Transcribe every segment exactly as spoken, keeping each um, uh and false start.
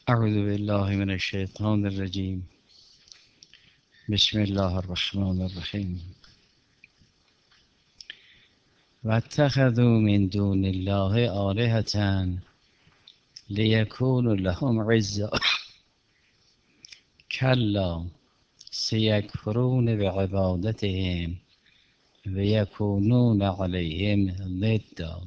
اعوذ بالله من الشیطان الرجیم. بسم الله الرحمن الرحیم. واتخذوا من دون الله آلهة لیکونوا لهم عزا کلا سیکفرون بعبادتهم ویکونون علیهم ضدا.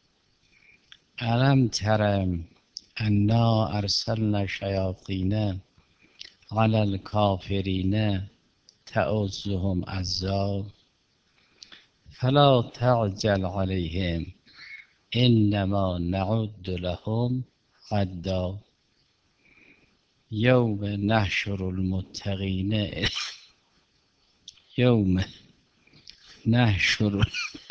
الم تر انا ارسلنا الشیاطین علی الکافرین تعزهم عزا فلا تعجل عليهم انما نعد لهم عدا. یوم نحشر المتقین یوم نحشر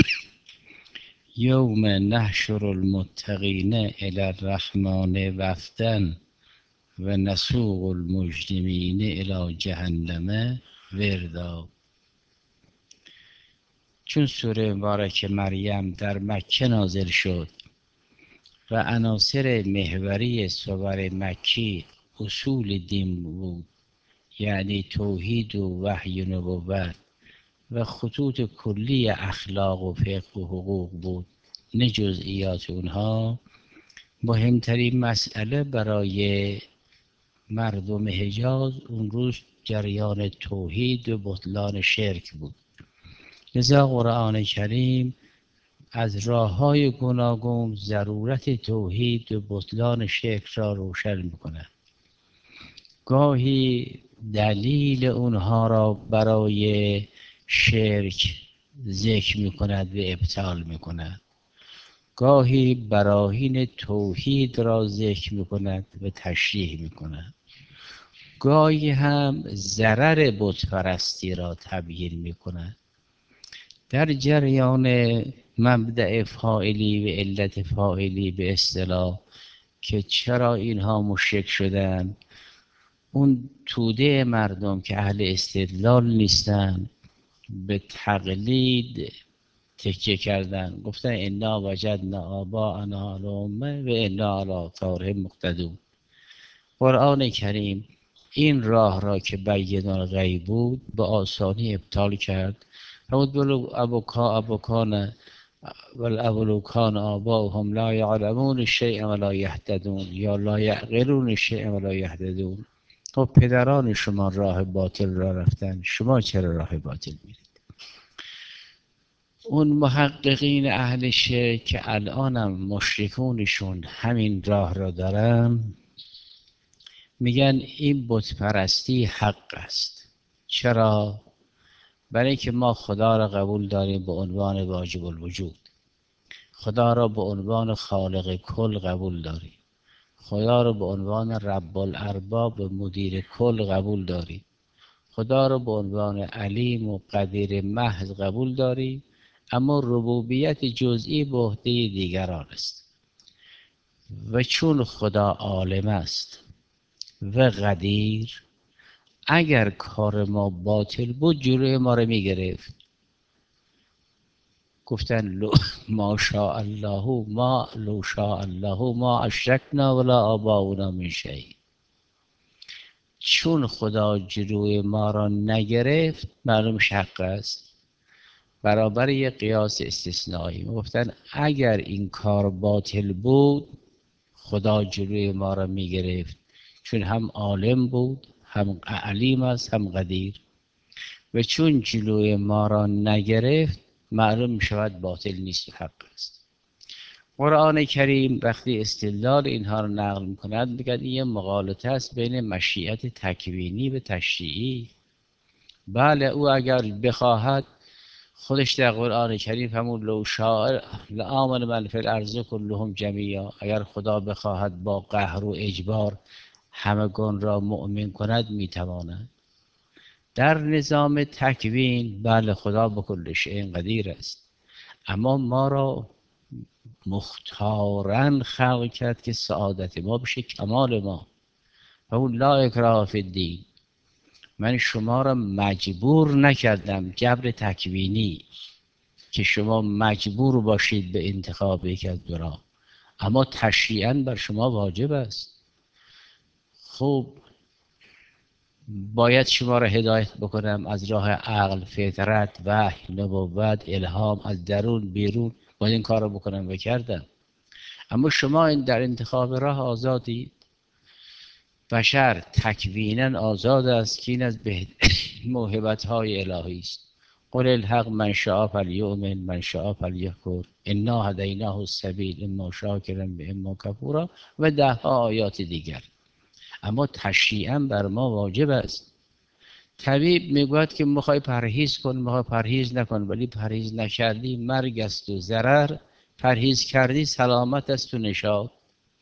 یوم نحشر المتقین الی الرحمن وفدا و نسوق المجرمین الی جهنم وردا. چون سوره مبارک مریم در مکه نازل شد و عناصر محوری سور مکی اصول دین بود، یعنی توحید و وحی و نبوت و خطوط کلی اخلاق و فقه و حقوق بود، نه جزئیات اونها، مهمترین مسئله برای مردم حجاز اون روز جریان توحید و بطلان شرک بود. لذا قرآن کریم از راه‌های گوناگون ضرورت توحید و بطلان شرک را روشن می‌کند. گاهی دلیل اونها را برای شرک ذکر می‌کند و ابطال می‌کند. گاهی براهین توحید را ذکر می‌کند و تشریح می‌کند. گاهی هم ضرر بت پرستی را تبیین می‌کند. در جریان مبدأ فاعلی و علت فاعلی به اصطلاح که چرا اینها مشرک شدن، اون توده مردم که اهل استدلال نیستن به تقلید تکیه کردن، گفتن انا وجدنا آباءنا علی امه و انا علی آثارهم مقتدون. قرآن کریم این راه را که بین الغیب بود به آسانی ابطال کرد. فرمود ولو ابوکا ابوکان والاولو کان آباؤهم لا یعلمون شیئا ولا یهتدون یا لا یعقلون شیئا ولا یهتدون. خب پدران شما راه باطل را رفتن، شما چرا راه باطل میرید؟ اون محققین اهل شرک که الانم مشرکونشون همین راه را دارن، میگن این بت پرستی حق است. چرا؟ برای اینکه ما خدا را قبول داریم به عنوان واجب الوجود، خدا را به عنوان خالق کل قبول داریم، خدا را به عنوان رب الارباب مدیر کل قبول داریم، خدا را به عنوان علیم و قدیر محض قبول داریم، اما ربوبیت جزئی به عهده دیگران است. و چون خدا عالم است و قدیر، اگر کار ما باطل بود جلوی ما رو میگرفت. گفتن لو ما شاء الله ما لو شاء الله ما اشرکنا ولا آباؤنا من شیء. چون خدا جلوی ما را نگرفت معلوم حق است. برابر یک قیاس استثنایی گفتن اگر این کار باطل بود خدا جلوی ما را میگرفت، چون هم عالم بود، هم علیم است، هم قدیر. و چون جلوی ما را نگرفت معلوم می شود باطل نیست و حق است. قرآن کریم وقتی استدلال اینها را نقل می کند میگه این یه مغالطه است بین مشیت تکوینی و تشریعی. بله، او اگر بخواهد، خودش در قرآن کریم فرمود لو شاء لآمن من فی الارض کلهم جمیعا. اگر خدا بخواهد با قهر و اجبار همگان را مؤمن کند میتواند. در نظام تکوین بله خدا به کل شیء قدیر است، اما ما را مختارن خلق کرد که سعادت ما بشه کمال ما. و اون لا اکراه فی الدین، من شما را مجبور نکردم جبر تکوینی که شما مجبور باشید به انتخاب یک از دو راه، اما تشریعاً بر شما واجب است. خوب باید شما را هدایت بکنم از راه عقل، فطرت، وحی، نبوت، الهام، از درون بیرون باید این کار رو بکنم و کردم. اما شما این در انتخاب راه آزادی. بشر تکوینا آزاد است که این از موهبت های الهی است. قل الحق من شاء فلیؤمن من شاء فلیکفر انا هدیناه السبیل اما شاکرا و اما کفورا و ده ها آیات دیگر. اما تشریعا بر ما واجب است. طبیب میگوید که میخوای پرهیز کن، میخوای پرهیز نکن، ولی پرهیز نکردی مرگ است و ضرر، پرهیز کردی سلامت است و نشاط.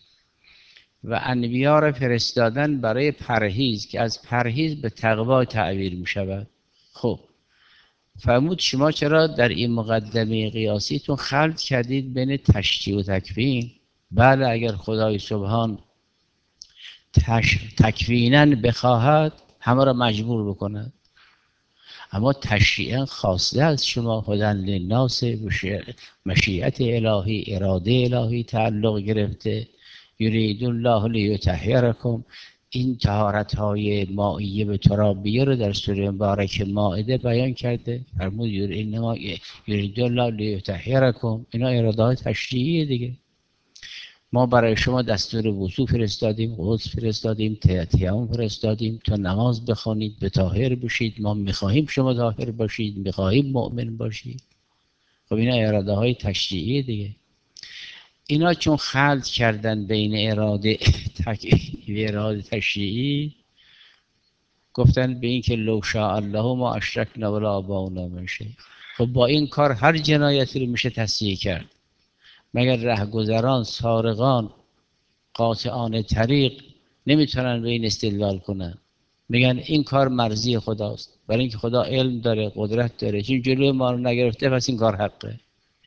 و انبیا را فرستادن برای پرهیز که از پرهیز به تقوا تعبیر می شود. خب فرمود شما چرا در این مقدمه قیاسیتون خلط کردید بین تشریع و تکوین؟ بله اگر خدای سبحان تش... تکوینا بخواهد همه را مجبور بکند، اما تشریعا خواسته از شما هدی للناس مشیت الهی، اراده الهی تعلق گرفته. یرید الله لیطهرکم، این طهارت های مائیه به ترابیه رو در سوره مبارک مائده بیان کرده. فرمود یرید الله لیطهرکم، اینا اراده های تشریعی دیگه. ما برای شما دستور وضو فرستادیم، غسل فرستادیم، تیمم فرستادیم تا نماز بخوانید، به طاهر بشید. ما میخواهیم شما طاهر باشید، میخواهیم مؤمن باشید. خب اینا اراده های تشریعی دیگه. اینا چون خلط کردن بین اراده تکوینی و اراده تشریعی، گفتن به این که لو شاء الله ما اشرکنا ولا آباؤنا من شیء. خب با این کار هر جنایتی رو میشه تصحیح کرد. مگر رهگذران، سارقان، قاطعان طریق نمیتونن به این استدلال کنن؟ میگن این کار مرضی خداست، برای اینکه خدا علم داره، قدرت داره، چون جلوی ما رو نگرفته پس این کار حقه.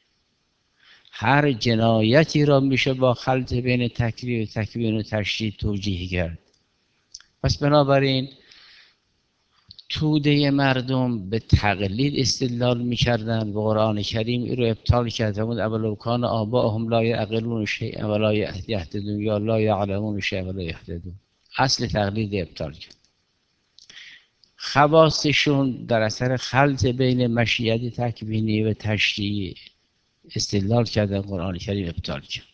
هر جنایتی را میشه با خلط بین تکوین و تکوین و تشریع توجیه کرد. پس بنابراین توده مردم به تقلید استدلال میکردن و قرآن کریم این رو ابطال کرد. فرمود اولو کان آباءهم لا یعقلون شیئا ولا یهتدون یا لا یعلمون شیئا ولا یهتدون. اصل تقلید ابطال کرد. خواصشون در اثر خلط بین مشیت تکوینی و تشریعی استدلال کردن، قرآن کریم ابطال کرد.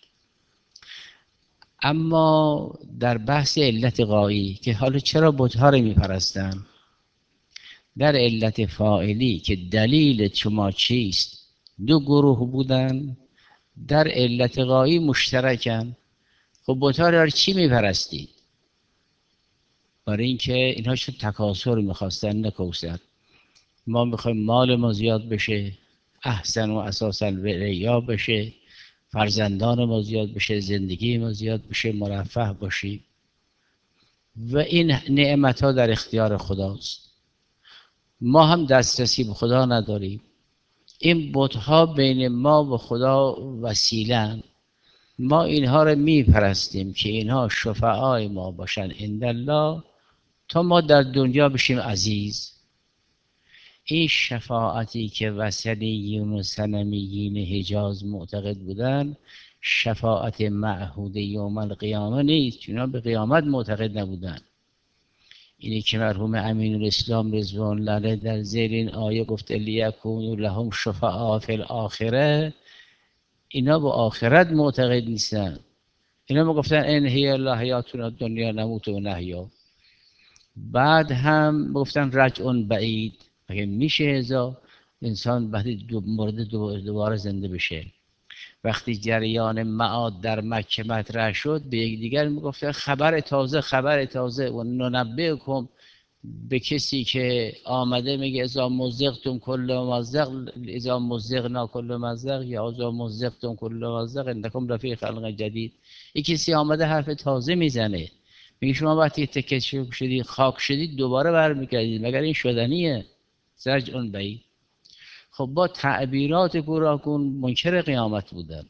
اما در بحث علت غایی که حالا چرا بت‌ها رو میپرستن، در علت فاعلی که دلیل شما چیست دو گروه بودن، در علت غایی مشترکن. خب بت‌ها رو چی میپرستید؟ برای اینکه اینها چون تکاثر میخواستن، نه کوثر. ما میخوایم مال ما زیاد بشه، احسن و اساسا الریا بشه، فرزندان ما زیاد بشه، زندگی ما زیاد بشه، مرفه باشیم. و این نعمت ها در اختیار خداست، ما هم دسترسی به خدا نداریم. این بت‌ها بین ما و خدا وسیله‌اند. ما اینها رو میپرستیم که اینها شفعای ما باشن عند الله تا ما در دنیا بشیم عزیز. این شفاعتی که وثنیین و صنمیین حجاز معتقد بودن شفاعت معهود یوم القیامه نیست، اینا به قیامت معتقد نبودن. اینی که مرحوم امین الاسلام رضوان الله علیه در زیر این آیه گفت لیکونوا لهم شفعاء فی الاخره، اینا به آخرت معتقد نیستن. اینا میگفتن ان هی الا حیاتنا دنیا نموت و نحیا. بعد هم گفتن رجع بعید، مگه میشه ازا انسان وقتی دو مورد دوباره زنده بشه؟ وقتی جریان معاد در مکه مطرح شد به یکدیگر میگفتن خبر تازه، خبر تازه. و ننبئکم، به کسی که آمده میگه اذا مزقتم کل ممزق، اذا مزقنا کل ممزق یا اذا مزقتم کل ممزق انکم لفی خلق جدید. این کسی آمده حرف تازه میزنه، میگه شما وقتی تکه شدید خاک شدید دوباره برمیگردید، مگر این شدنیه؟ زرج اون بعید. خب با تعبیرات گوناگون منکر قیامت بودن.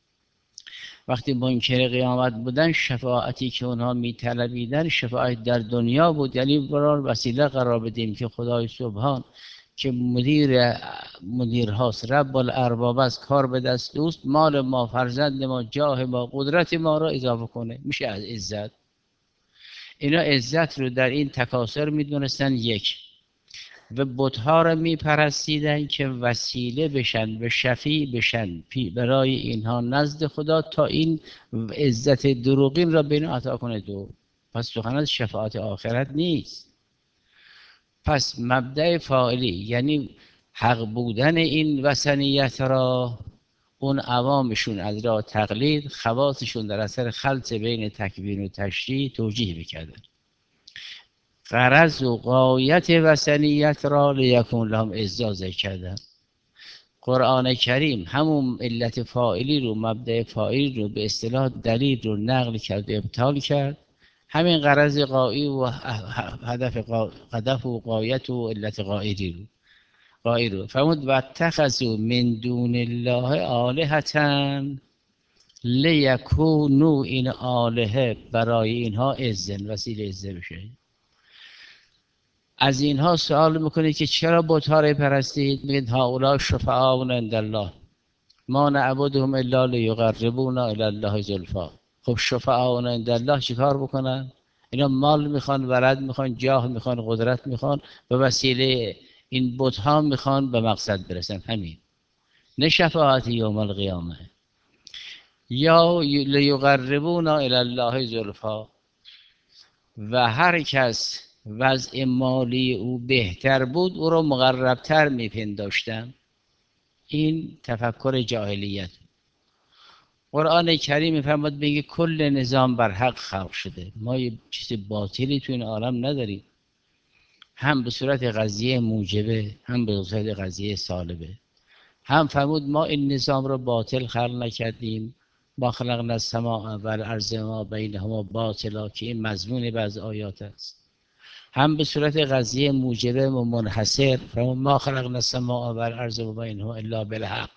وقتی منکر قیامت بودن شفاعتی که اونها میطلبیدن شفاعت در دنیا بود، یعنی برای وسیله قرار بدیم که خدای سبحان که مدیر مدیرهاست، رب الارباب است، کار به دست دوست، مال ما، فرزند ما، جاه ما، قدرت ما را اضافه کنه، میشه از عزت. اینا عزت رو در این تکاسر میدونستن یک، و بتها رو میپرستیدن که وسیله بشن و شفیع بشن برای اینها نزد خدا تا این عزت دروغین را بین عطا کنه. دو پس سخن از شفاعت آخرت نیست. پس مبدأ فاعلی یعنی حق بودن این وثنیت را اون عوامشون از راه تقلید، خواصشون در اثر خلط بین تکوین و تشریع توجیه میکردن. غرض و غایت وثنیت را لیکون لهم عزا ذکر کردن. قرآن کریم همون علت فاعلی رو، مبدأ فاعلی رو به اصطلاح دلیل رو نقل کرد و ابطال کرد. همین غرض غایی و هدف هدف و غایت و علت غایی رو غایی رو فرمود و اتخذوا من دون الله آلهة لیکونوا، این آلهه برای اینها عزن، وسیله عزه بشه. از اینها سوال میکنید که چرا بت‌ها را پرستید؟ میگید هؤلاء شفعاؤنا عند الله ما نعبدهم الا لیقربونا الی الله زلفا. خب شفعاؤنا عند الله چیکار بکنن؟ اینا مال میخوان، ولد میخوان، جاه میخوان، قدرت میخوان، به وسیله این بت‌ها میخوان به مقصد برسن. همین نه شفاعت یوم القیامه. یا لیقربونا الی الله زلفا، و هر کس وضع مالی او بهتر بود او رو مقربتر میپنداشتن. این تفکر جاهلیت. قرآن کریم میفرماد میگه کل نظام بر حق خلق شده، ما یه چیز باطلی تو این عالم نداریم، هم به صورت قضیه موجبه هم به صورت قضیه سالبه. هم فرمود ما این نظام رو باطل خلق نکردیم، ما خلقنا السماء والارض ما بینهما باطلا، که این مضمون بعض آیات است. هم به صورت قضیه موجبه و منحصر، فرمود ما خلقنا السماء والارض و بینهما الا بالحق.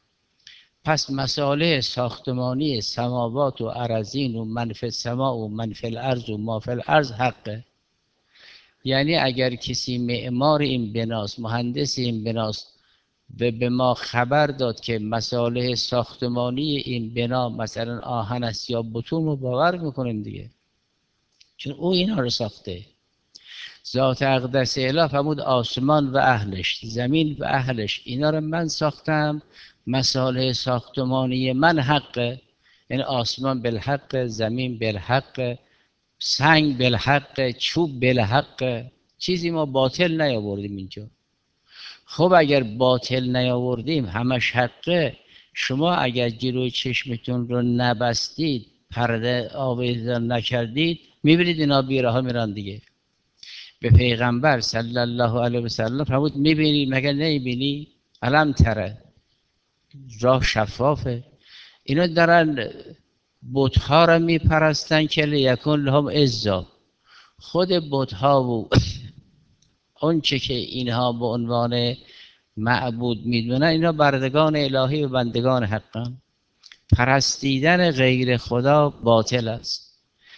پس مسائل ساختمانی سماوات و اراضین و من فی السماء و من فی الارض و ما فی الارض حقه. یعنی اگر کسی معمار این بناست، مهندس این بناست و به ما خبر داد که مسائل ساختمانی این بنا مثلا آهن است یا بتون، رو باور میکنیم دیگه، چون او اینا رو ساخته. ذات اقدس اله فرمود آسمان و اهلش، زمین و اهلش، اینا رو من ساختم، مسائل ساختمانی من حقه. یعنی آسمان بالحق، زمین بالحق، سنگ بالحق، چوب بالحق، چیزی ما باطل نیاوردیم اینجا. خب اگر باطل نیاوردیم همش حقه، شما اگر جلوی چشمتون رو نبستید، پرده آویزان نکردید، میبینید اینا بیره ها میرن دیگه. به پیغمبر صلی الله علیه و سلم فرمود میبینی مگر نمیبینی؟ علم تره، راه شفافه. اینا دارن بت‌ها را میپرستن که لیکن لهم عزا. خود بت‌ها و اون چه که اینها به عنوان معبود میدونن، اینا بردگان الهی و بندگان حقن. پرستیدن غیر خدا باطل است.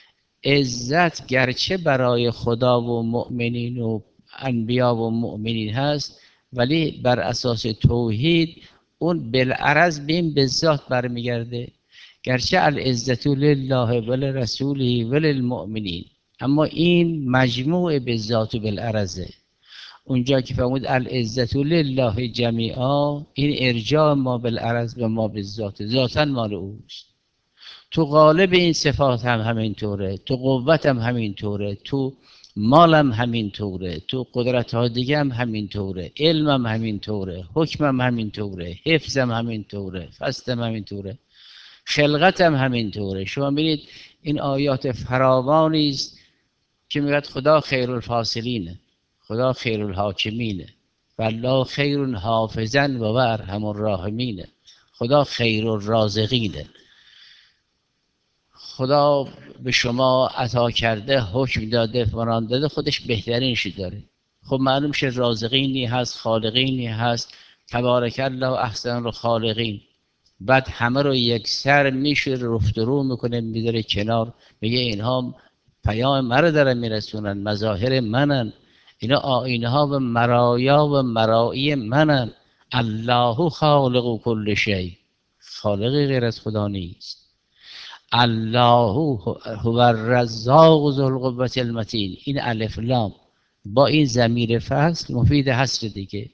عزت گرچه برای خدا و مؤمنین و انبیا و مؤمنین هست، ولی بر اساس توحید اون بالعرض بین به ذات برمیگرده. گرچه العزت لله ولرسوله وللمؤمنین، اما این مجموع به ذات و بالعرضه. اونجا که فرمود العزت لله جمیعا، این ارجاع ما بالعرض و ما بالذات، ذاتا مال اوست. تو غالب این صفات هم همینطوره، تو قوت هم همینطوره، تو مالم همینطوره، تو قدرت ها دیگه هم همینطوره، علمم همینطوره، حکمم همینطوره، حفظم همینطوره، فستم همینطوره، خلقتم همینطوره. شما ببینید این آیات فراوانی است که میگه خدا خیر الفاصلینه، خدا خیر الحاکمینه، والله خیر حافظا و ارحم الراحمینه، خدا خیر الرازقینه. خدا به شما عطا کرده، حکم داده، فرمان داده، خودش بهترینشی داره. خب معلوم شه رازقینی هست، خالقینی هست، تبارک الله احسن الخالقین. بعد همه رو یک سر میشه رفت رو میکنه، میذاره کنار، میگه اینها پیام مرا دارن میرسونن، مظاهر منن، اینا آینه ها و مرایا و مرایی منن. الله خالق کل شیء، خالقی غیر از خدا نیست. الله هو الرزاق ذو القوة المتین. این الف لام با این ضمیر فصل مفید حصر دیگه.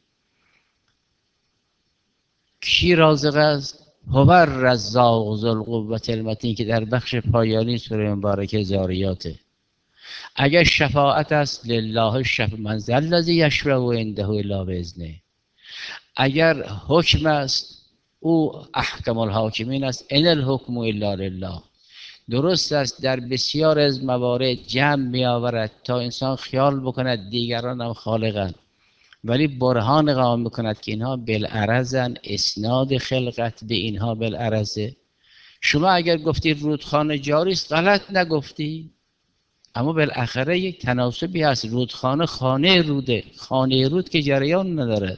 کی رازق است؟ هو الرزاق ذو القوة المتین که در بخش پایانی سوره مبارکه زاریاته. اگر شفاعت است لله الشفاعة من ذا الذی یشفع عنده الا باذنه. اگر حکم است او احکم الحاکمین است. ان الحکم الا لله. درست است در بسیار از موارد جمع می آورد تا انسان خیال بکند دیگران هم خالقند، ولی برهان قائم میکند که اینها بالعرضن، اسناد خلقت به اینها بالعرضه. شما اگر گفتی رودخانه جاری است غلط نگفتی، اما بالاخره یک تناسبی هست. رودخانه خانه روده، خانه رود که جریان ندارد.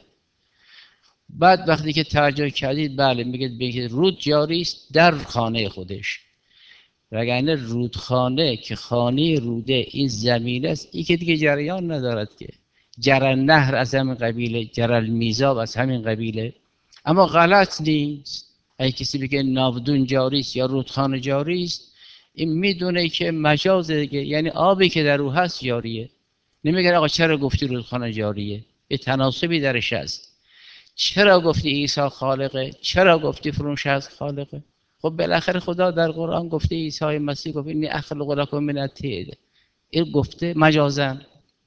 بعد وقتی که توجه کردید بله میگید بگید رود جاری است در خانه خودش، وگرنه رودخانه که خانه روده این زمین است، این که دیگه جریان ندارد که. جرل نهر از همین قبیله، جرل میزاب از همین قبیله. اما غلط نیست اگه کسی بگه ناودون جاری است یا رودخانه جاری است، این میدونه که مجاز دیگه، یعنی آبی که در او هست جاریه. نمیگه آقا چرا گفتی رودخانه جاریه؟ یه تناسبی درش هست. چرا گفتی عیسی خالقه؟ چرا گفتی فرونش هست خالقه؟ خب بالاخره خدا در قرآن گفته، عیسی مسیح گفته اینی اخلق لکم من الطین. این گفته مجازن،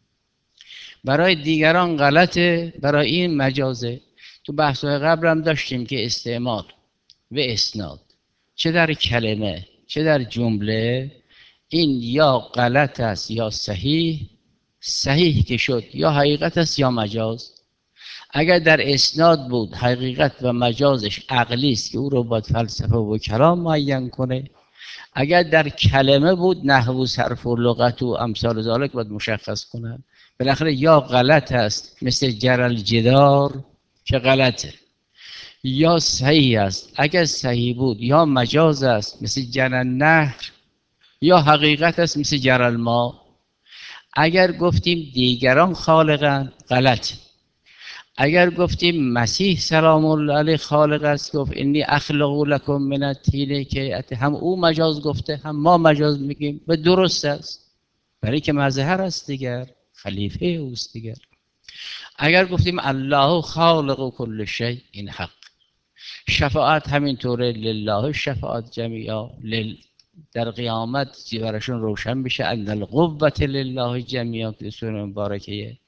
برای دیگران غلطه، برای این مجازه. تو بحث‌های قبل هم داشتیم که استعمال و اسناد چه در کلمه چه در جمله این یا غلط است یا صحیح. صحیح که شد یا حقیقت است یا مجاز. اگر در اسناد بود حقیقت و مجازش عقلی است که او رو باید فلسفه و کلام معین کنه. اگر در کلمه بود نحو و صرف و لغت و امثال ذالک باید مشخص کنن. بالاخره یا غلط است مثل جرل جدار که غلطه، یا صحیح است. اگر صحیح بود یا مجاز است مثل جرل نهر، یا حقیقت است مثل جرل ما. اگر گفتیم دیگران خالقن غلط. اگر گفتیم مسیح سلام الله علیه خالق است، گفت انی اخلق لکم من الطین، که هم او مجاز گفته هم ما مجاز میگیم و درست است، برای که مظهر است دیگر، خلیفه اوست دیگر. اگر گفتیم الله خالق کل شیء، این حق. شفاعت همینطوره، لله شفاعت جمیعا. در قیامت براشون روشن بشه ان القوة لله جمیعا که سوره مبارکه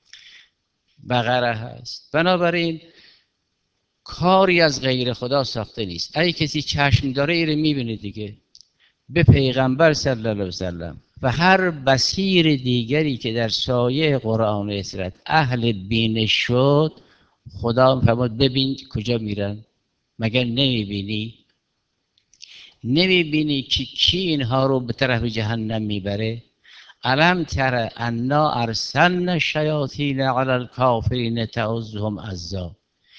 بقره هست. بنابراین کاری از غیر خدا ساخته نیست. اگه کسی چشم داره ایره میبینه دیگه، به پیغمبر صلی الله علیه وسلم و هر بصیر دیگری که در سایه قرآن و اسرت اهل بینش شد، خدا فرمود ببین کجا میرن. مگر نمیبینی؟ نمیبینی که کی اینها رو به طرف جهنم میبره؟ الم تر انا ارسلنا الشیاطین علی الکافرین تعزهم عزا.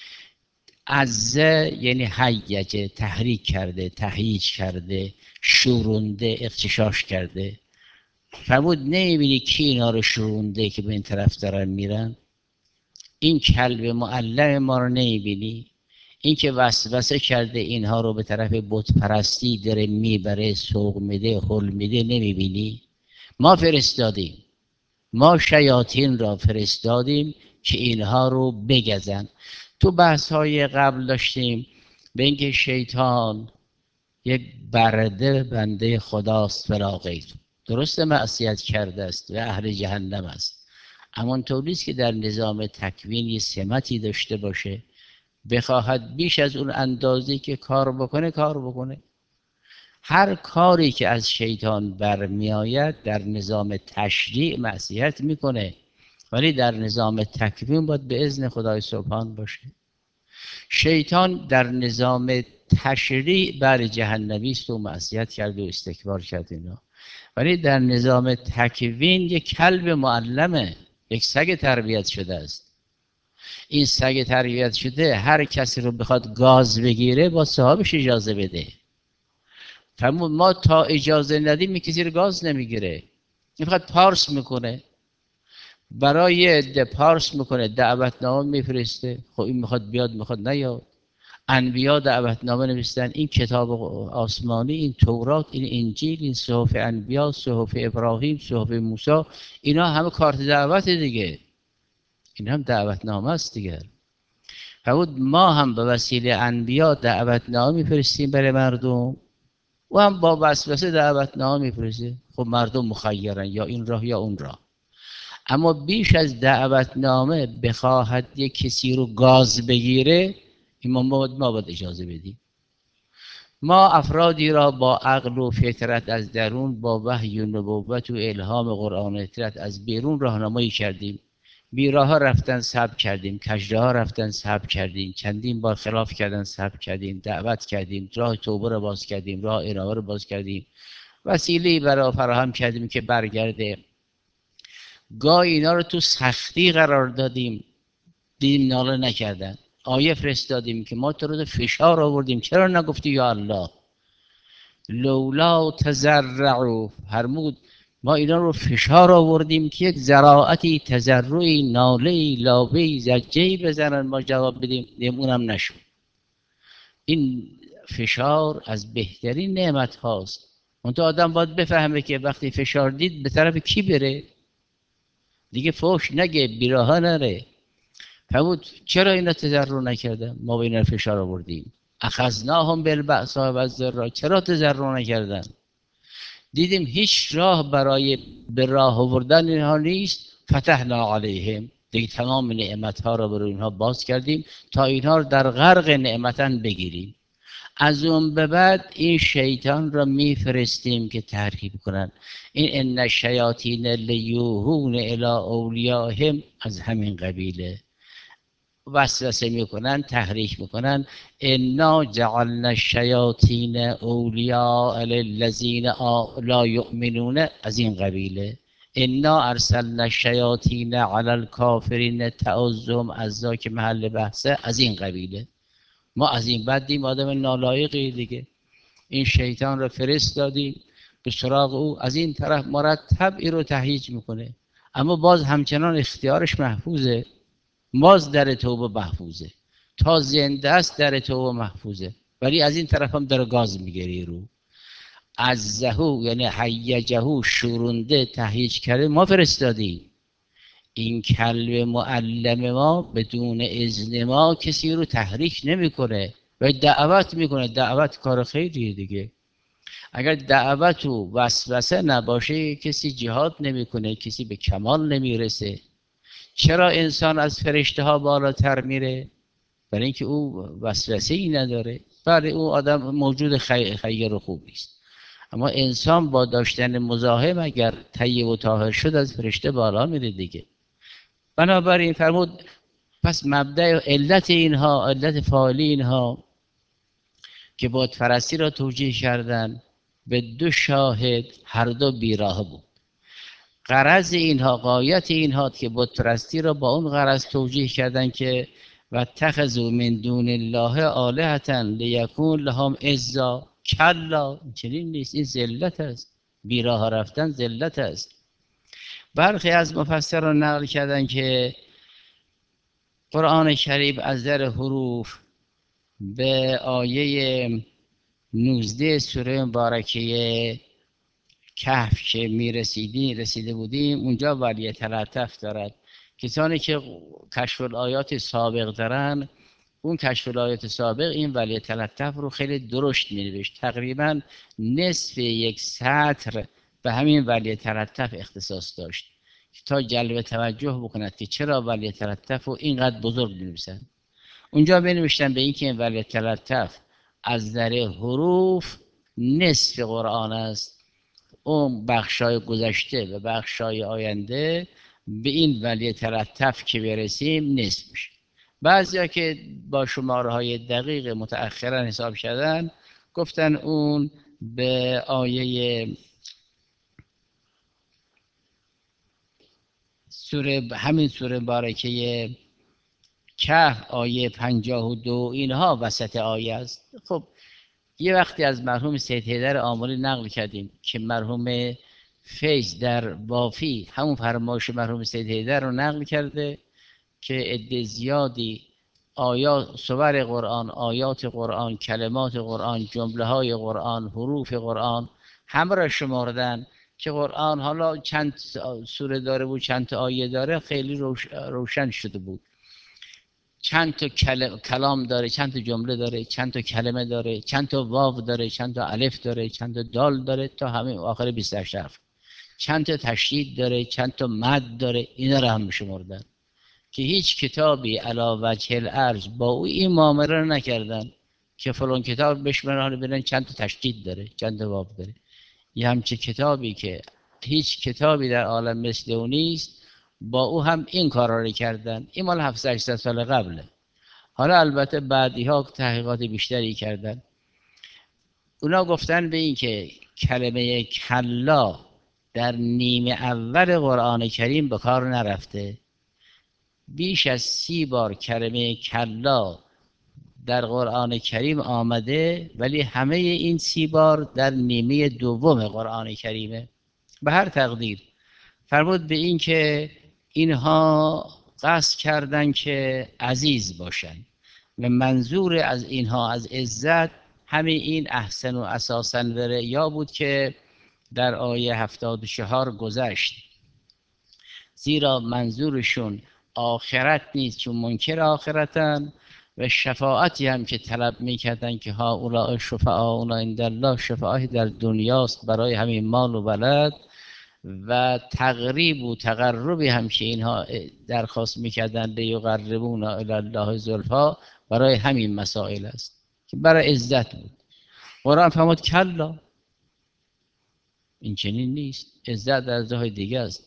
عزه یعنی هیجه، تحریک کرده، تهییج کرده، شورونده، اغتشاش کرده. فرمود نمیبینی کی اینا رو شورونده که به این طرف دارن میرن؟ این کلب معلم ما رو نمیبینی؟ این که وسوسه کرده اینها رو به طرف بت پرستی داره میبره، سوق میده، حل میده، نمیبینی؟ ما فرستادیم، ما شیاطین را فرستادیم که اینها رو بگزن. تو بحث های قبل داشتیم به اینکه شیطان یک برده بنده خداست فلا غیر. درسته معصیت کرده است و اهل جهنم است، اما طوریست که در نظام تکوین یه سمتی داشته باشه، بخواهد بیش از اون اندازی که کار بکنه کار بکنه. هر کاری که از شیطان برمی آید در نظام تشریع معصیت میکنه، ولی در نظام تکوین باید به اذن خدای سبحان باشه. شیطان در نظام تشریع بر جهنمی است و معصیت کرده و استکبار کرده اینا، ولی در نظام تکوین یک کلب معلمه، یک سگ تربیت شده است. این سگ تربیت شده هر کسی رو بخواد گاز بگیره با صاحبش اجازه بده. فرمود ما تا اجازه ندیم کسی رو گاز نمیگیره. این فقط پارس میکنه، برای ده پارس میکنه، دعوتنامه میفرسته. خب این میخواد بیاد میخواد نیاد. انبیا دعوتنامه نوشتن. این کتاب آسمانی، این تورات، این انجیل، این صحف انبیا، صحف ابراهیم، صحف موسی، اینا همه کارت دعوت دیگه، این هم دعوتنامه است دیگه. فرمود ما هم به وسیله انبیا دعوتنامه میفرستیم برای مردم و هم با وسوسه دعوتنامه میفرسته. خب مردم مخیرن، یا این راه یا اون راه. اما بیش از دعوتنامه بخواهد یک کسی رو گاز بگیره، این ما ما باید اجازه بدیم. ما افرادی را با عقل و فطرت از درون، با وحی و نبوت و الهام قرآن و اطلاعات از بیرون راهنمایی کردیم. بیراه ها رفتن صبر کردیم، کجره ها رفتن صبر کردیم، چندین بار خلاف کردن صبر کردیم، دعوت کردیم، راه توبه را باز کردیم، راه ارائه را باز کردیم، وسیله‌ای برای فراهم کردیم که برگرده. گاه اینا رو تو سختی قرار دادیم، دیدیم ناله نکردن، آیه فرستادیم که ما تو رو فشار آوردیم، چرا نگفتی یا الله؟ لولا تزرعوا، فرمود ما اینا رو فشار آوردیم که یک زراعتی، تزرعی، ناله‌ای، لابه‌ای، زجه‌ای بزنن ما جواب بدیم، دیم اونم نشد. این فشار از بهترین نعمت هاست. اون تو آدم باید بفهمه که وقتی فشار دید به طرف کی بره، دیگه فوش نگه، بیراها نره. فرمود چرا اینا تضرع نکردن؟ ما به اینا فشار آوردیم. اخذناهم بالبأساء والضراء، چرا تضرع نکردن؟ دیدیم هیچ راه برای به راه آوردن اینها نیست، فتحنا علیهم، دیگه تمام نعمت ها را برای اینها باز کردیم تا اینها رو در غرق نعمتن بگیریم. از اون به بعد این شیطان را میفرستیم که تحریک کنن. این ان الشیاطین لیوحون الی اولیائهم از همین قبیله، وسوسه میکنن، تحریک میکنن. انا جعلنا الشیاطین اولیاء للذین لا یؤمنون، از این قبیله. انا ارسلنا الشیاطین علی الکافرین تعزهم عزا، که محل بحثه، از این قبیله. ما از این بعد دیم آدم نالایقی دیگه، این شیطان رو فرستادیم به سراغ او، از این طرف مرتب این رو تهییج میکنه، اما باز همچنان اختیارش محفوظه. باز در توبه محفوظه، تا زنده است در توبه محفوظه، ولی از این طرف هم در گاز میگیری رو. از زهو یعنی حیجهو، شورونده، تهییج کرده ما فرستادیم. این کلب معلم ما بدون اذن ما کسی رو تحریک نمیکنه و دعوت میکنه. دعوت کار خیریه دیگه. اگر دعوت و وسوسه نباشه کسی جهاد نمیکنه، کسی به کمال نمیرسه. چرا انسان از فرشته ها بالاتر میره؟ برای اینکه او وسوسه ای نداره. برای او آدم موجود خی... خیر و خوب نیست. اما انسان با داشتن مزاحم اگر طیب و طاهر شد از فرشته بالا میره دیگه. بنابراین فرمود پس مبدأ علت اینها، علت فاعلی اینها که بت پرستی را توجیه کردن به دو شاهد، هر دو بیراه بود. غرض اینها، غایت اینها که بت پرستی را با اون غرض توجیه کردن که و اتخذوا من دون الله آلهة لیکون لهم عزا. کلا، چنین نیست، این ذلت است. بیراه رفتن ذلت است. برخی از مفسران نقل کردن که قرآن کریم از در حروف به آیه نوزده سوره مبارکه کهف که می رسیدی رسیده بودیم، اونجا ولی تلطف دارد. کسانی که کشف الآیات سابق دارن، اون کشف الآیات سابق این ولی تلطف رو خیلی درشت می نوشت. تقریبا نصف یک سطر به همین ولی تلطف اختصاص داشت تا جلب توجه بکند که چرا ولی تلطف رو اینقدر بزرگ می نویسن. اونجا می نوشتن به این که این ولی تلطف از در حروف نصف قرآن است، اون بخشای گذشته و بخشای آینده به این ولی تلطف که برسیم نصف میشه. بعضیا که با شماره های دقیق متأخرا حساب شدن گفتن اون به آیه سوره، همین سوره مبارکه کهف آیه پنجاه و دو اینها وسط آیه است. خب یه وقتی از مرحوم سید حیدر آملی نقل کردیم که مرحوم فیض در وافی همون فرمایش مرحوم سید حیدر رو نقل کرده که عده زیادی آیات سور قرآن، آیات قرآن، کلمات قرآن، جمله های قرآن، حروف قرآن همه را شمردن که قرآن حالا چند سوره داره و چند تا آیه داره خیلی روشن شده بود. چند تا کلام داره، چند تا جمله داره، چند تا کلمه داره، چند تا واو داره، چند تا الف داره، چند تا دال داره، تا همین آخر بیست و هشت حرف. چند تا تشدید داره، چند تا مد داره، اینا را هم شمردن که هیچ کتابی علی وجه الارض با او این معامله رو نکردن که فلان کتاب بشمرن حالا ببینن چند تا تشدید داره، چند تا واو داره. یه همچه کتابی که هیچ کتابی در عالم مثل او نیست، با او هم این کارا رو کردن. این مال هفتصد هشتصد سال قبله. حالا البته بعدی ها تحقیقات بیشتری کردن. اونا گفتن به این که کلمه کلا در نیمه اول قرآن کریم به کار نرفته. بیش از سی بار کلمه کلا در قرآن کریم آمده، ولی همه این سی بار در نیمه دوم قرآن کریمه. به هر تقدیر فرمود به این که اینها قصد کردن که عزیز باشن و منظور از اینها از عزت همین این احسن و اساسا وره یا بود که در آیه هفتاد و چهار گذشت. زیرا منظورشون آخرت نیست چون منکر آخرتن و شفاعتی هم که طلب میکردن که ها اولا شفاعانا عند الله، شفاعتی در دنیاست برای همین مال و ولد و تقریب و تقربی هم که اینها درخواست میکردن لیقربونا الی الله زلفا برای همین مسائل است که برای عزت بود. قرآن فرمود کلا، این چنین نیست، عزت در جای دیگه است.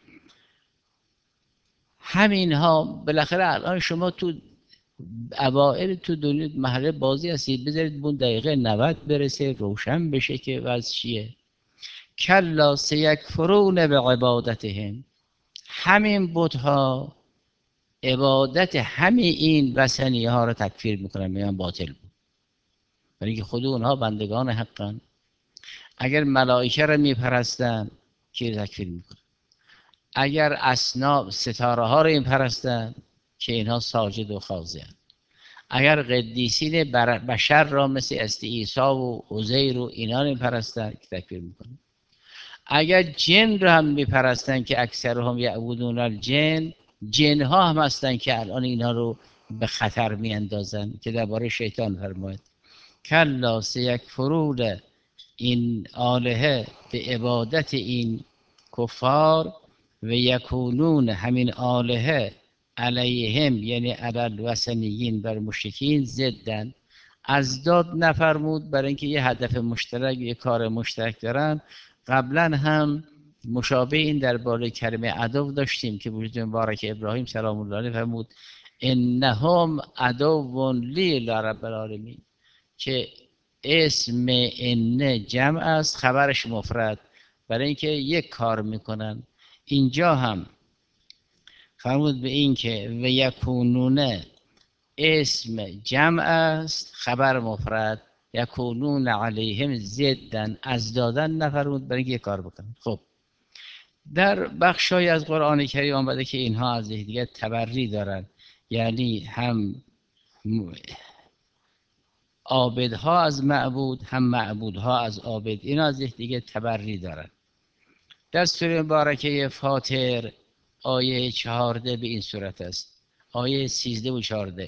همین ها بالاخره الان شما تو اوائل تو دنیا محله بازی هستید، بذارید بون دقیقه نود برسه روشن بشه که وضع چیه. کلا سیکفرون به عبادتهم، همین بت‌ها عبادت همین این وثنیه ها رو تکفیر میکنن، میگن باطل بود، برای که خود اونها بندگان حقن. اگر ملائکه رو میپرستن که تکفیر میکنن، اگر اصنام ستاره ها رو میپرستن که اینها ساجد و خاضعن، اگر قدیسین بشر را مثل است عیسی و عزیر و اینا رو میپرستن که تکفیر میکنن، اگر جن رو هم میپرستن که اکثرهم یعبدون الجن، جن ها هم هستن که الان اینها رو به خطر میاندازن که درباره شیطان فرماید کلا سیکفرون این آلهه به عبادت این کفار و یکونون همین آلهه علیهم یعنی علی الوثنیین بر مشرکین ضدن. ازداد نفرمود برای اینکه یه هدف مشترک یه کار مشترک دارن. قبلا هم مشابه این در باره کلمه عدو داشتیم که بوجود مبارک ابراهیم سلام الله علیه فرمود انهم عدو لی رب العالمین، که اسم ان جمع است خبرش مفرد برای اینکه یک کار میکنن. اینجا هم فرمود به این که و یکونون اسم جمع است خبر مفرد، یکونون علیهم ضدن، از دادن نفرمود برای اینکه یک کار بکنن. خب در بخشای از قرآن کریم آمده که اینها از دیگه تبری دارن، یعنی هم عابدها از معبود هم معبودها از عابد، این از دیگه تبری دارن. در سوره مبارکه فاطر آیه چهارده به این صورت است، آیه سیزده و چهارده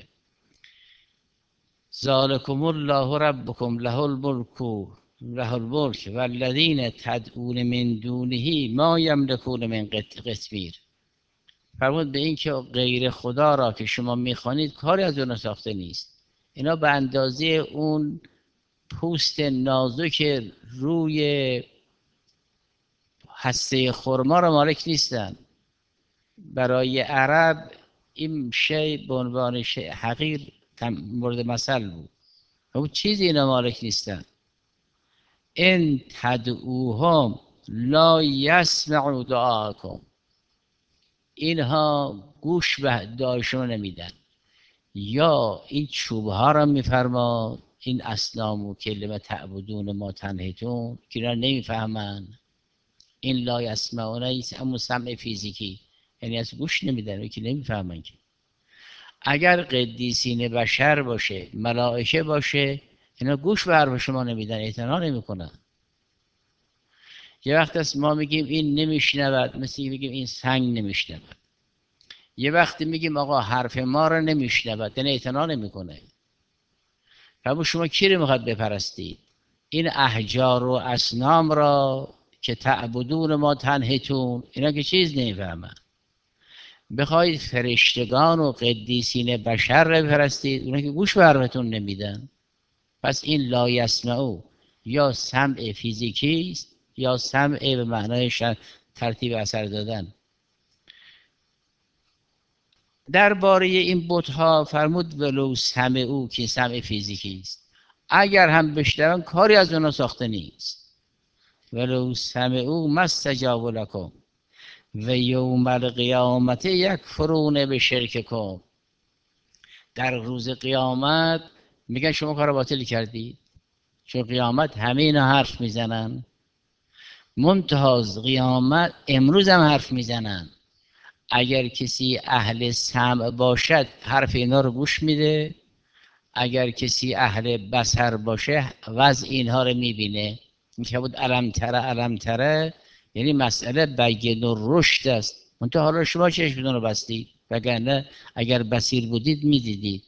ذالکم الله ربکم له الملک له الملک والذین تدعون من دونه ما یملکون من قطمیر. فرمود به این که غیر خدا را که شما میخوانید کاری از اون ساخته نیست، اینا به اندازه اون پوست نازک روی هسته خرما را مالک نیستن. برای عرب این شی به عنوان شی حقیر مورد مثل بود، اون چیزی اینا مالک نیستن. ان تدعوهم لا یسمعوا دعاءکم، اینها گوش به دعای شما نمیدن. یا این چوب ها را میفرما این اصنام و کلمه تعبدون ما تنهیتون که اینا نمیفهمن. این لا یسمعون ایست همون سمع فیزیکی، یعنی از گوش نمیدن که نمیفهمن. که اگر قدیسین بشر باشه، ملائکه باشه، اینا گوش به حرف شما نمیدن، اعتنا نمیکنن. یه وقت است ما میگیم این نمیشنود، مثل میگیم این سنگ نمیشنود. یه وقتی میگیم آقا حرف ما رو نمیشنود، یعنی اعتنا نمیکنه. فرمود شما کی رو میخواد بپرستید؟ این احجار و اصنام را که تعبدون ما تنحتون، اینا که چیز نمیفهمن. بخواید فرشتگان و قدیسین بشر را بپرستید، اونا که گوش به حرفتون نمیدن. پس این لا یسمعو یا سمع فیزیکی است یا سمع به معنای ترتیب اثر دادن. درباره این بت‌ها فرمود ولو سمعو که سمع فیزیکی است، اگر هم بشنون کاری از اونا ساخته نیست. ولو سمعو ما استجابوا لکم و یوم القیامت یکفرون بشرککم. در روز قیامت میگن شما کار باطل کردید، چون قیامت همه اینا حرف میزنن. منتها قیامت امروز هم حرف میزنن. اگر کسی اهل سمع باشد حرف اینا رو گوش میده، اگر کسی اهل بصر باشه وضع اینها رو میبینه. میگه بود علم تره علم تره، یعنی مسئله بین الرشد است. منتها حالا شما چشمتون رو بستید، وگرنه اگر بصیر بودید میدیدید.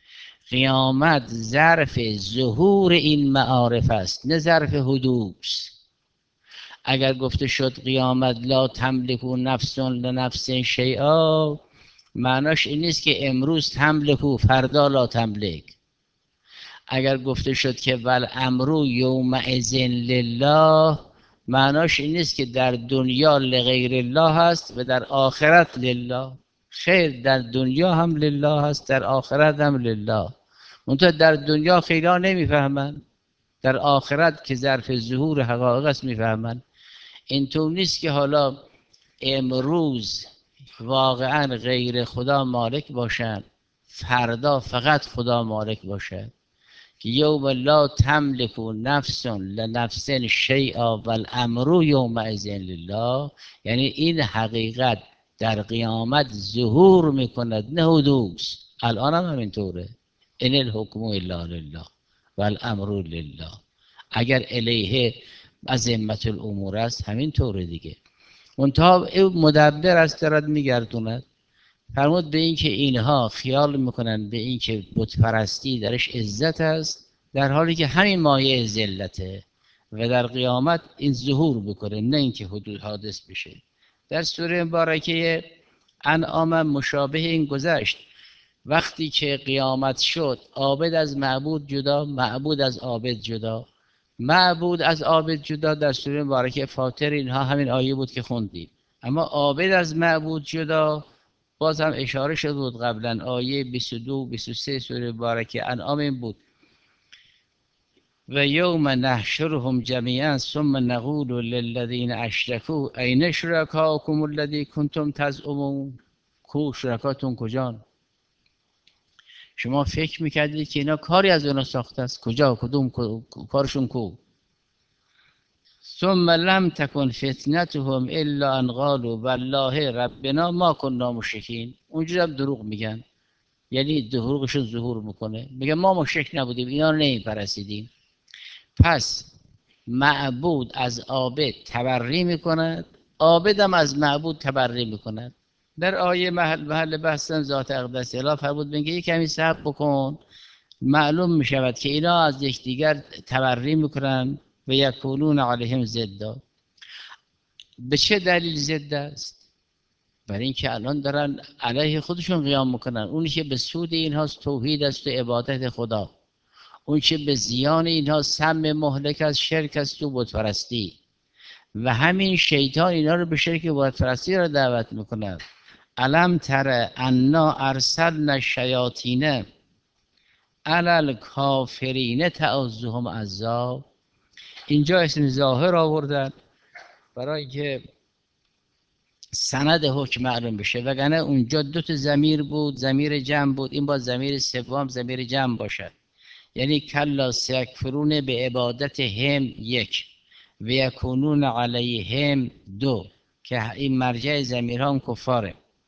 قیامت ظرف ظهور این معارف است، نه ظرف حدوث. اگر گفته شد قیامت لا تملک نفس لنفس شیئا، معناش این نیست که امروز تملک و فردا لا تملک. اگر گفته شد که ول امرو یومئذ لله، معناش این نیست که در دنیا لغیر الله هست و در آخرت لله. خیر، در دنیا هم لله هست، در آخرت هم لله. منتها در دنیا خیلی ها نمیفهمن، در آخرت که ظرف ظهور حقایق است میفهمن. اینطور نیست که حالا امروز واقعا غیر خدا مالک باشن، فردا فقط خدا مالک باشه. که یوم لا تملک نفس لنفس شیئا والامر یومئذ لله، یعنی این حقیقت در قیامت ظهور میکند نه حدوث. الان هم همینطوره، ان الحکم الا لله والامر لله. اگر الیه ازمت الامور است همینطوره دیگه. منتها مدبر است، دارد میگردوند. فرمود به این که اینها خیال میکنن به این که بت پرستی درش عزت است، در حالی که همین مایه ذلته و در قیامت این ظهور بکنه، نه اینکه حدود حادث بشه. در سوره مبارکه انعام مشابه این گذشت. وقتی که قیامت شد، عابد از معبود جدا، معبود از عابد جدا. معبود از عابد جدا در سوره مبارکه فاطر اینها همین آیه بود که خوندیم. اما عابد از معبود جدا باز هم اشاره شد بود قبلا، آیه بیست و دو بیست و سه سوره مبارکه انعام این بود و یوم نحشرهم جمیعا ثم نقول للذین اشرکوا این شرکاکم الذی کنتم تزعمون. کو شرکاتون کجان؟ شما فکر میکردید که اینا کاری از اونا ساخته است، کجا؟ کدوم کارشون کو؟ ثم لم تکن فتنتهم الا ان قالوا والله ربنا ما كنا مشرکین. اونجا هم دروغ میگن، یعنی دروغشون ظهور میکنه، میگن ما مشرک نبودیم، اینا رو نمیپرستیدیم. پس معبود از عابد تبری میکند، عابد هم از معبود تبری میکند. در آیه محل محل بحثن ذات اقدس اله فرمود میگه یک کمی صبر بکن، معلوم میشود که اینا از یکدیگر تبری میکنن و یکونون علیهم ضدا. به چه دلیل ضد است؟ برای اینکه الان دارن علیه خودشون قیام میکنن. اونی که به سود اینهاست توحید است و عبادت خدا، اون که به زیان اینها سم مهلک از شرک است و بت پرستی. و همین شیطان اینا رو به شرک و بت پرستی را دعوت میکنه. الم تر انا ارسلنا الشیاطین علی الکافرین تعظهم عذاب. اینجا اسم ظاهر آوردن برای که سند حکم معلوم بشه، وگرنه اونجا دو تا ضمیر بود، ضمیر جمع بود، این با ضمیر سوم ضمیر جمع باشد. یعنی کلا سیکفرون به عبادت هم یک و یکونون علیهم دو، که این مرجع ضمیرها هم کفاره.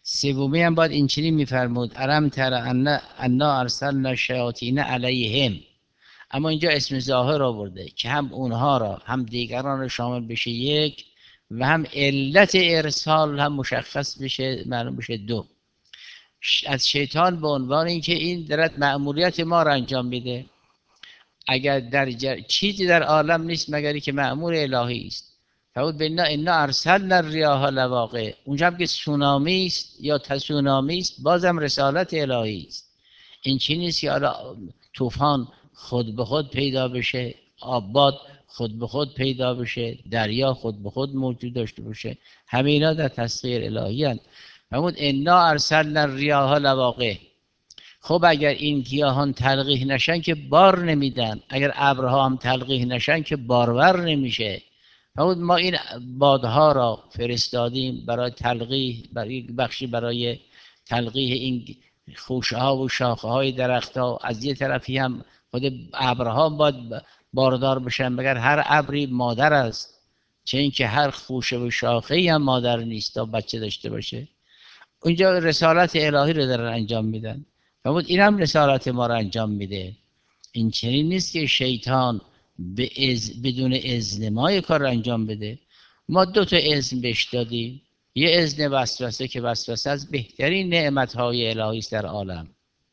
سومی هم باید اینچنین میفرمود الم تر ان انا ارسلنا الشیاطین علیهم. اما اینجا اسم ظاهر آورده که هم اونها را هم دیگران را شامل بشه یک، و هم علت ارسال هم مشخص بشه معلوم بشه دو. از شیطان به عنوان اینکه این دارد مأموریت ما را انجام میده. اگر در جر... چیزی در عالم نیست مگر که مأمور الهی است. فقط بنا انا ارسلنا الریاح لواقع، اونجا هم که سونامی است یا تسونامی است بازم رسالت الهی است. این چی نیست که حالا طوفان خود به خود پیدا بشه، آباد خود به خود پیدا بشه، دریا خود به خود موجود داشته باشه. همه اینا در تسخیر الهی هستند. فرمود انا ارسلنا الریاح لواقع. خب اگر این گیاهان تلقیح نشن که بار نمیدن، اگر ابرها هم تلقیح نشن که بارور نمیشه. فرمود ما این بادها را فرستادیم برای تلقیح، برای بخشی برای تلقیح این خوشه ها و شاخه های درخت ها. از یه طرفی هم خود ابرها باید باردار بشن، مگر هر ابری مادر است، چه اینکه هر خوشه و شاخه ای هم مادر نیست تا بچه داشته باشه. اونجا رسالت الهی رو دارن انجام میدن. فرمود این هم رسالت ما رو انجام میده. این چنین نیست که شیطان به از بدون اذن ما کار رو انجام بده. ما دو تا اذن بهش دادیم. یه اذن وسوسه که وسوسه از بهترین نعمتهای الهی است در عالم.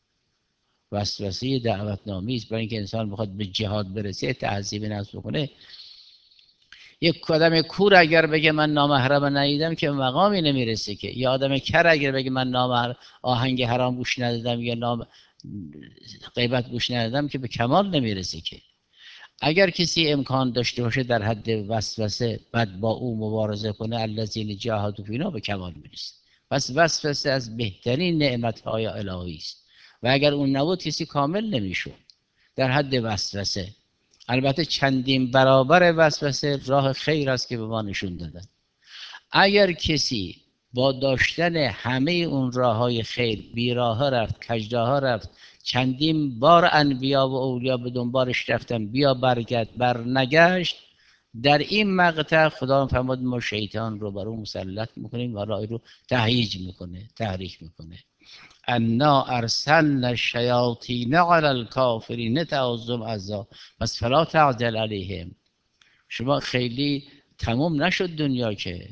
وسوسه دعوتنامی است برای اینکه انسان بخواد به جهاد برسه، تعذیب نفس بکنه. یک آدم کور اگر بگه من نامحرم ندیدم که مقامی نمیرسه که. یا آدم کر اگر بگه من نامحرم آهنگ حرام گوش ندادم یا نام غیبت گوش ندادم که به کمال نمیرسه که. اگر کسی امکان داشته باشه در حد وسوسه بعد با او مبارزه کنه، الذین جاهدوا فینا، به کمال میرسه. پس وسوسه از بهترین نعمتهای الهی است و اگر اون نبود کسی کامل نمیشد. در حد وسوسه البته چندین برابر وسوسه راه خیر است که به ما نشون دادن. اگر کسی با داشتن همه اون راه های خیر بیراه رفت، کجراه رفت، چندین بار انبیا و اولیا به دنبالش رفتن بیا برگرد بر نگشت، در این مقطع خدا فرمود ما شیطان رو بر اون مسلط میکنیم و راه رو تهییج میکنه، تحریک میکنه. انا ارسلنا الشیاطین علی الکافرین تعظم عزا پس فلا تعجل علیهم. شما خیلی تموم نشد دنیا که.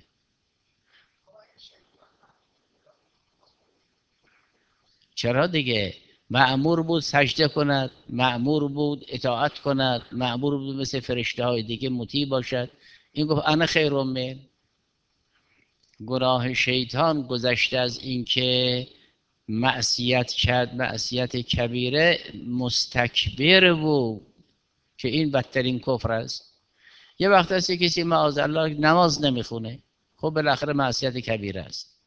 چرا دیگه؟ مأمور بود سجده کند، مأمور بود اطاعت کند، مأمور بود مثل فرشته های دیگه مطیع باشد. این گفت انا خیر من. گناه شیطان گذشته از اینکه معصیت کرد، معصیت کبیره، مستکبر بود که این بدترین کفر است. یه وقت هست کسی معاذالله نماز نمیخونه، خب بالاخره معصیت کبیره است.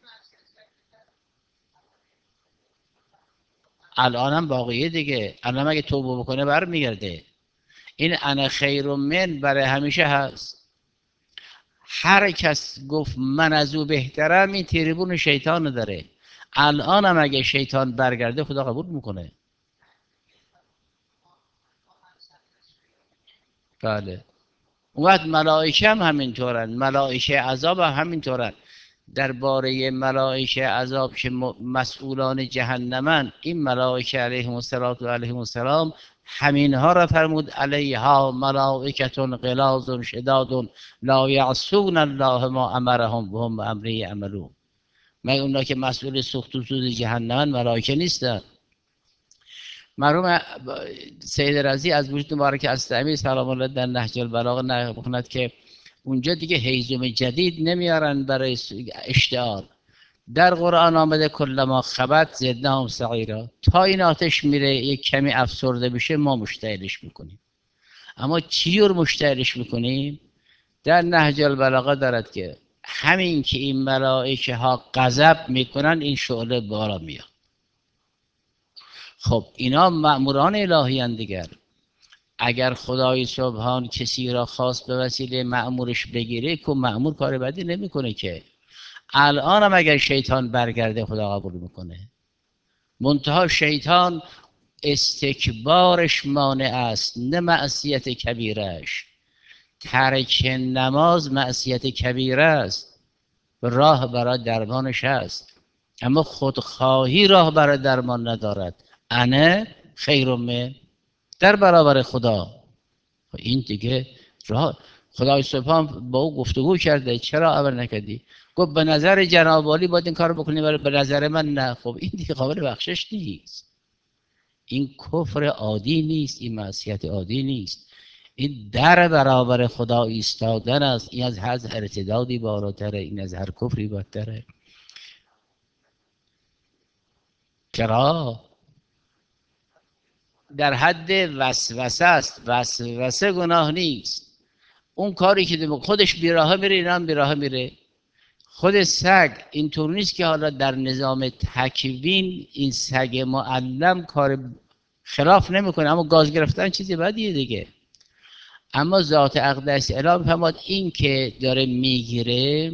الان هم باقیه دیگه، الان اگه توبه بکنه برمیگرده. این انا خیر من برای همیشه هست. هر کس گفت من از او بهترم این تریبون شیطان داره. الان هم اگه شیطان برگرده خدا قبول میکنه. بله. اون وقت ملائکه هم همینطورن، ملائکه عذاب هم همینطورن. درباره ملائکه عذاب که مسئولان جهنمن، این ملائکه علیهم السلام و علیهم السلام همینها را فرمود علیها ملائکتون غلاظ شداد لا یعصون الله ما امرهم و هم امره عملون. مگه اونا که مسئول سوخت و سود جهنمن ملائکه نیستن؟ مرحوم سید رضی از وجود مبارک استعمی سلام الله در نهج البلاغه نقل می‌کند که اونجا دیگه هیزم جدید نمیارن برای اشتعال. در قرآن آمده کلما خبت زدناهم سعیرا، تا این آتش میره یک کمی افسرده بشه ما مشتعلش میکنیم. اما چی رو مشتعلش میکنیم؟ در نهج البلاغه دارد که همین که این ملائکه ها غضب میکنن این شعله بالا میاد. خب اینا مأموران الهی اند دیگر. اگر خدای سبحان کسی را خواست به وسیله مأمورش بگیره که مأمور کار بدی نمیکنه که. الان هم اگر شیطان برگرده خدا قبول میکنه. منتها شیطان استکبارش مانع است، نه معصیت کبیرش. ترک نماز معصیت کبیره است، راه برای درمانش هست. اما خودخواهی راه برای درمان ندارد. انا خیر من، در برابر خدا. این دیگه راه خدای سبحان با او گفتگو کرده، چرا اول نکردی؟ گفت به نظر جناب عالی باید این کار بکنی ولی به نظر من نه. خب این دیگه قابل بخشش نیست. این کفر عادی نیست، این معصیت عادی نیست، این در برابر خدا ایستادن است. این از هر ارتدادی بالاتره، این از هر کفری بدتره. چرا؟ در حد وسوسه است. وسوسه گناه نیست. اون کاری که خودش بیراه میره، اینا هم بیراه میره. خود سگ اینطور نیست که حالا در نظام تکوین این سگ معلم کار خلاف نمیکنه، اما گاز گرفتن چیزی بدیه دیگه. اما ذات اقدس اله بفرماد این که داره میگیره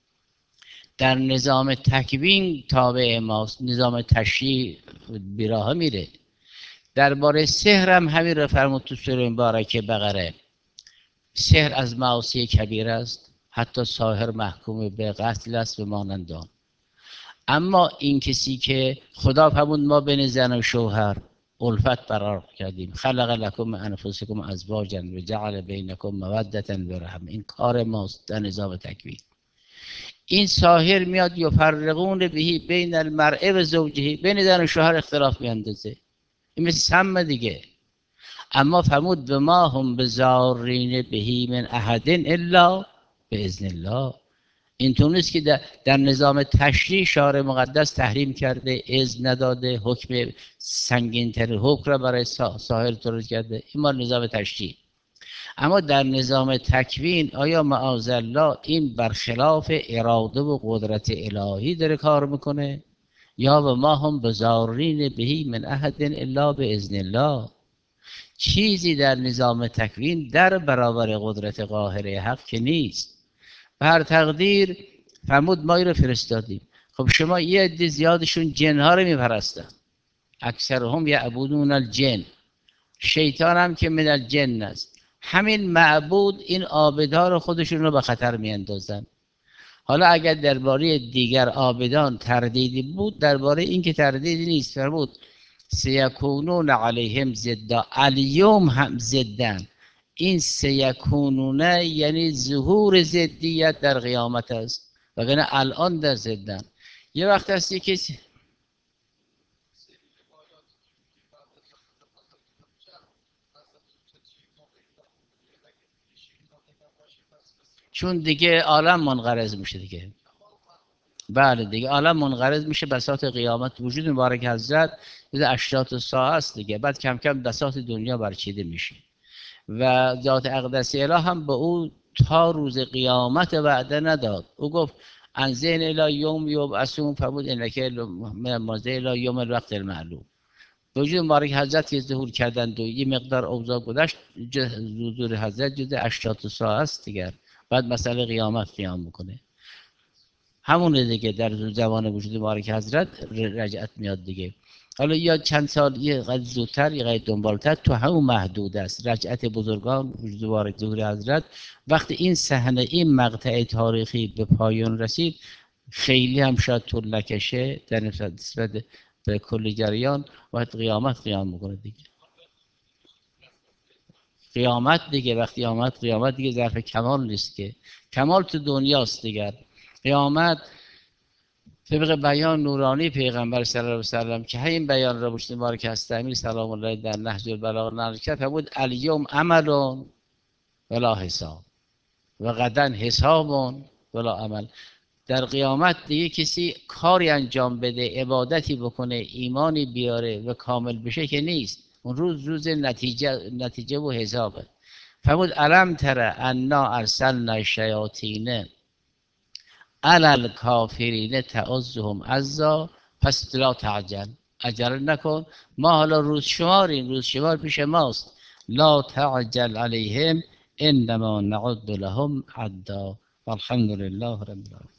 در نظام تکوین تابع ماست، نظام تشریع بیراه میره. درباره سحر هم همین رو فرمود تو سوره مبارکه بقره. سحر از معاصی کبیر است، حتی ساحر محکوم به قتل است و مانند آن. اما این کسی که خدا فرمود ما بین زن و شوهر الفت برقرار کردیم، خلق لکم من انفسکم ازواجا و جعل بینکم مودة و رحمة، این کار ماست در نظام تکوین. این ساحر میاد یفرقون بهی بین المرء و زوجه، بین زن و شوهر اختلاف میاندازه. این مثل سم دیگه. اما فرمود و ما هم بزارین بهی من احد الا باذن الله. اینطور نیست که در, در نظام تشریع شارع مقدس تحریم کرده، اذن نداده، حکم سنگین تر حکم را برای ساحر تولید کرده. این ما نظام تشریع. اما در نظام تکوین آیا معاذالله این برخلاف اراده و قدرت الهی داره کار میکنه؟ یا و ما هم بزارین بهی من احد الا باذن الله. چیزی در نظام تکوین در برابر قدرت قاهره حق که نیست. بر تقدیر فرمود ما رو فرستادیم. خب شما یه عده زیادشون جنها رو میپرستن، اکثرهم یعبدون الجن، شیطان هم که من الجن است. همین معبود این عابدها رو خودشون رو به خطر میاندازن. حالا اگر درباره دیگر عابدان تردیدی بود، درباره این که تردیدی نیست. فرمود سیکونون علیهم ضدا، الیوم هم ضدن. این سیکونونه یعنی ظهور ضدیت در قیامت است، وگرنه الان در ضدن. یه وقت هستی که چون دیگه عالم منقرض میشه دیگه. بله دیگه عالم منقرض میشه، بساط قیامت وجود مبارک حضرت مثل اشراط ساعه است دیگه. بعد کم کم بساط دنیا برچیده میشه و ذات اقدس اله هم به او تا روز قیامت وعده نداد. او گفت انزین الی یوم یبعثون، فرمود انک مازه الی یوم الوقت المعلوم. وجود مبارک حضرت که ظهور کردند و یه مقدار اوضاع گذشت، حضور حضرت جز اشراط ساعه است دیگر. بعد مسئله قیامت قیام میکنه. همونه دیگه در زمان وجود مبارک حضرت رجعت میاد دیگه. حالا یا چند سال یه قد زودتر یه قد دنبالتر تو همون محدود است. رجعت بزرگان وجود مبارک ظهور حضرت وقتی این صحنه این مقطع تاریخی به پایان رسید، خیلی هم شاید طول نکشه در نسبت به کل جریان، باید قیامت قیام میکنه دیگه. قیامت دیگه وقتی آمد قیامت دیگه ظرف کمال نیست که، کمال تو دنیاست دیگر. قیامت طبق بیان نورانی پیغمبر صلی الله علیه و سلم که همین بیان را مجتبی مبارک هستمی سلام الله در نهج البلاغه نقل کرد، فرمود الیوم عمل ولا حساب و غدا حساب ولا عمل. در قیامت دیگه کسی کاری انجام بده، عبادتی بکنه، ایمانی بیاره و کامل بشه که نیست. اون روز روز نتیجه نتیجه و حسابه. فرمود الم تر انا ارسلنا الشیاطین علی الکافرین تعزهم عزا، پس لا تعجل، عجله نکن، ما حالا روز شماریم، روز شمار پیش ماست. لا تعجل علیهم انما نعد لهم عدا والحمد لله رب العالمین.